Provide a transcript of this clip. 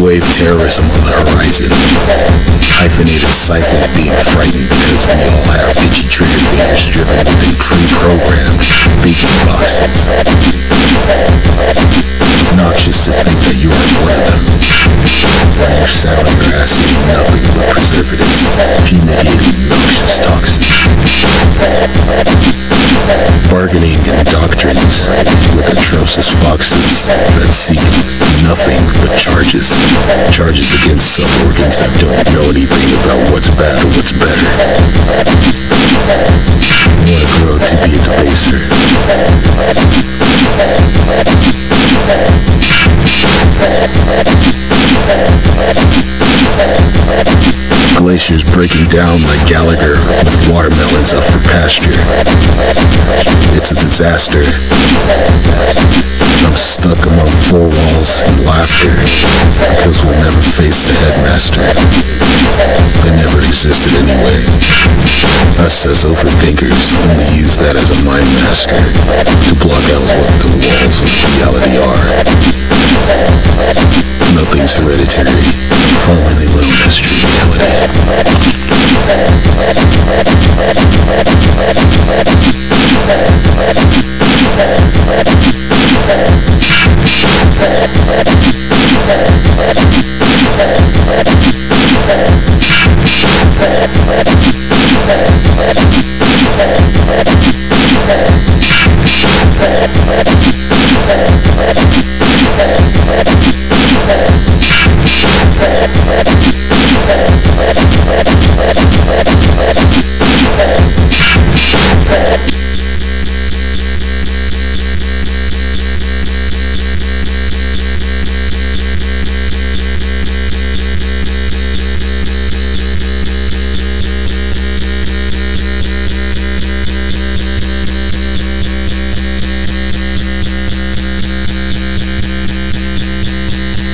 wave terrorism on the horizon. Hyphenated ciphers being frightened because we all have itchy trigger fingers driven within pre-programmed beacon boxes. Obnoxious to think that you are one of them. When your sound your ass eating nothing but preservatives, fumigating noxious toxins. Bargaining and doctrines with atrocious foxes that seek nothing but charges. Charges against sub-organs that don't know anything about what's bad or what's better. You wanna grow to be a debaser. Glaciers breaking down like Gallagher with watermelons up for pasture. It's a disaster. I'm stuck among four walls and laughter because we'll never face the headmaster. They never existed anyway. Us as overthinkers only use that as a mind masker to block out what the walls of reality are. Nothing's hereditary, formerly known as reality.